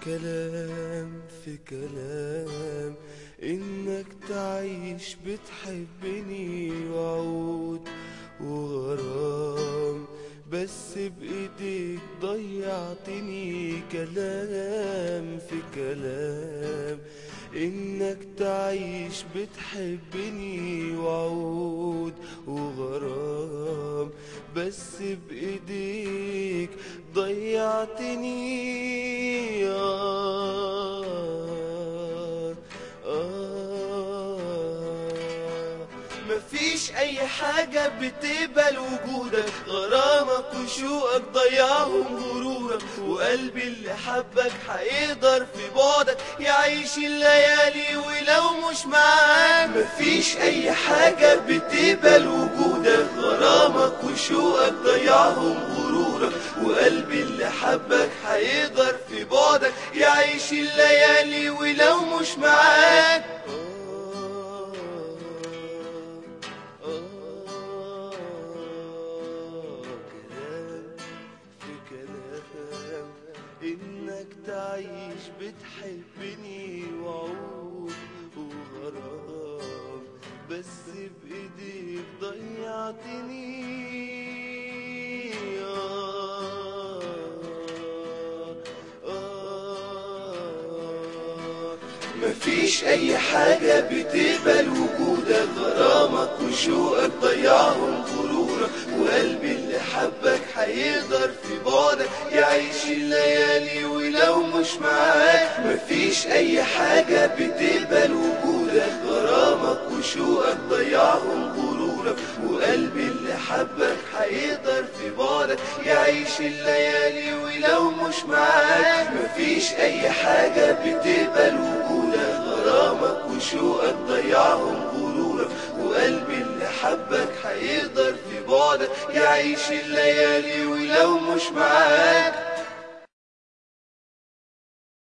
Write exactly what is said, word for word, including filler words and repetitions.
كلام في كلام إنك تعيش بتحبني، وعود وغرام بس بإيديك ضيعتني. كلام في كلام إنك تعيش بتحبني، وعود وغرام بس بإيديك ضيعتني. آه آه مفيش أي حاجة بتقبل وجودك، غرامك وشوقك ضيعهم غرورك، وقلبي اللي حبك هيقدر في بعدك يعيش الليالي ولو مش معاك. مفيش أي حاجة بتقبل وجودك، غرامك وشوقك ضيعهم غرورك، وقلبي اللي حبك هيقدر في بعدك يعيش الليالي ولو مش معاك. إنك تعيش بتحبني، وعود وغرام بس بإيديك ضيعتني. آه آه مفيش أي حاجة بتقبل وجودك، غرامك وشوقك ضيعهم غرورك، وقلبي اللي حبك هيقدر في بعدك يعيش الليالي ولو مش معاك. مفيش أي حاجة بتقبل وجودك، غرامك وشوقك ضيعهم غرورك، وقلبي اللي حبك هيقدر في بعدك يعيش الليالي ولو مش معاك. مفيش أي حاجة بتقبل وجودك، غرامك وشوقك ضيعهم غرورك، وقلبي اللي حبك هيقدر في بعدك يعيش الليالي ولو مش معاك.